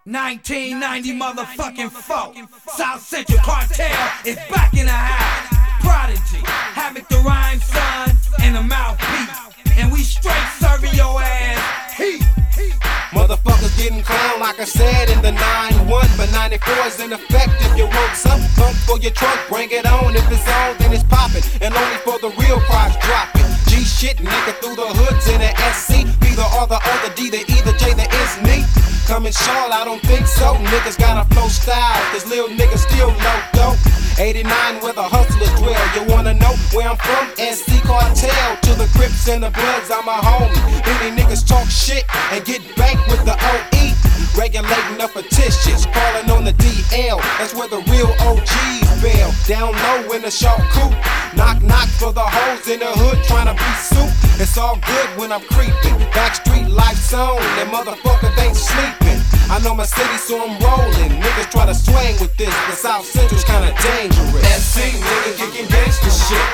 1990 motherfucking folk. South Central Cartel is back in the house. Prodigy, Havoc the Rhyme Son, and the Mouthpiece. And we straight serving your ass heat. Motherfuckers getting clown like I said in the 9-1, but 94 is in effect. If you want some funk for your trunk, bring it on. If it's on, then it's poppin', and only for the real price dropping. G shit, nigga, through the hoods in the SC. Be the R, the O, the D, the E, the J, the is me. Coming Charlotte, I don't think so. Niggas got a flow style, cause little niggas still low dope. 89 where the hustlers dwell. You wanna know where I'm from? SC Cartel. To the Crips and the Bloods, I'm a homie. Many niggas talk shit and get banked with the OE. Regulating the fictitious, calling on the DL. That's where the real OGs bail. Down low in the shark coop. Knock knock for the hoes in the hood trying to be soup. It's all good when I'm creeping. Backstreet life zone, and motherfuckers ain't sleeping. I know my city, so I'm rolling. Niggas try to swing with this, but South Central's kinda dangerous. SC, nigga, kicking gangsta shit.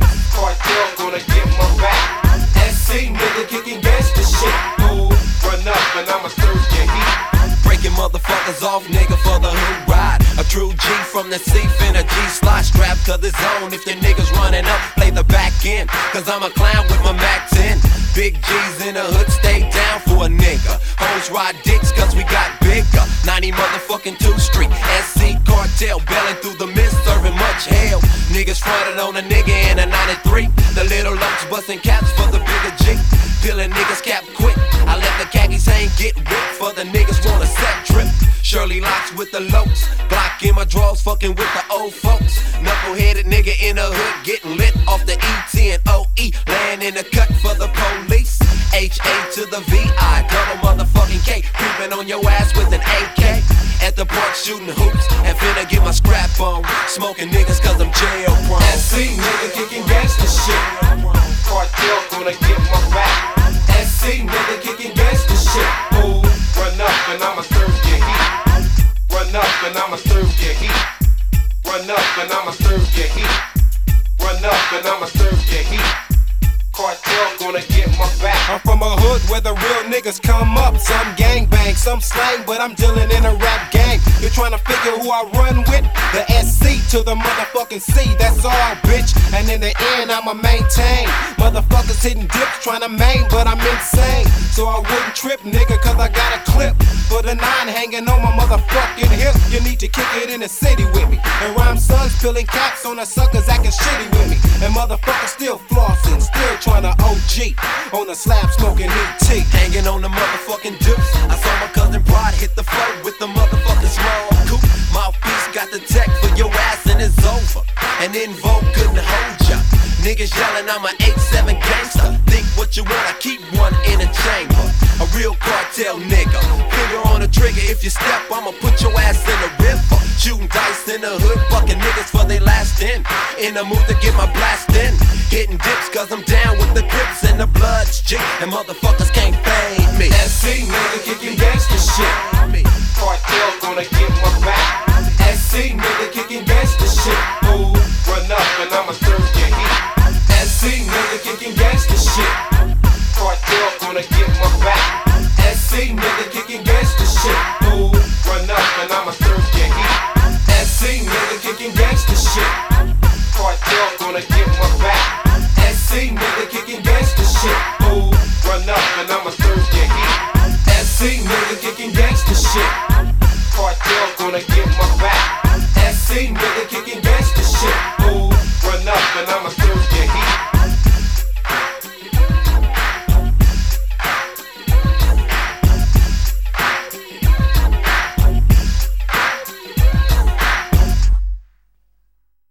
Cartel gonna get my back. SC, nigga, kicking gangsta shit. Ooh, run up and I'ma serve your heat. Breaking motherfuckers off, nigga, for the hood ride. A true G from the C, finna G-slot strapped to the zone. If your niggas running up, play the back end. Cause I'm a clown with my Mac 10. Big G's in the hood, stay down for a nigga. Hoes ride dicks cause we got bigger. 90 motherfucking 2 Street. SC Cartel, belling through the mist, serving much hell. Niggas fronted on a nigga in a 93. The little lumps busting caps for the bigger G. Peeling niggas cap quick. I let the khakis hang, get whipped for the niggas want a set trip. Shirley locks with the locs. Glock in my drawers, fucking with the old folks. Knuckle-headed nigga in the hood, getting lit off the E-T and O-E. Laying in the cut for the police. H-A to the V-I, double motherfucking K. Creeping on your ass with an AK. At the park shooting hoops, and finna get my scrap on. Smoking niggas cause I'm jail prone. SC, nigga, kicking gangsta shit. Cartel gonna get my back. SC, nigga, kicking gangsta shit. Ooh, run up and I'ma serve your heat. Run up and I'ma serve your heat. Run up and I'ma serve your heat. Run up and I'ma serve your heat. Cartel gonna get my back. I'm from a hood where the real niggas come up. Some gangbang, some slang, but I'm dealing in a rap gang. You're trying to figure who I run with? The SC to the motherfucking C, that's all, bitch. And in the end, I'ma maintain. Motherfuckers hitting dips, trying to main, but I'm insane. So I wouldn't trip, nigga, cause I got a clip. For the 9 hanging on my motherfucking hip. You need to kick it in the city with me. And Rhyme Sons peeling caps on the suckers acting shitty with me. And motherfuckers still flossing, still trying to OG on the slab smoking ET. Hanging on the motherfucking deuce. I saw my cousin Prod hit the floor with the motherfucking small coupe. Mouthpiece got the tech for your ass and it's over. And then Vogue couldn't hold ya. Niggas yelling I'm a 8-7 gangster. Think what you want, I keep one in a chamber. A real cartel nigga. Finger on the trigger, if you step, I'ma put your ass in the river. Shooting dice in the hood, fucking niggas for they last in. In the mood to get my blast in. Hitting dips cause I'm down with the Crips and the Bloods, G. And motherfuckers can't fade me. SC, nigga, kicking gangsta shit. Cartel gonna get my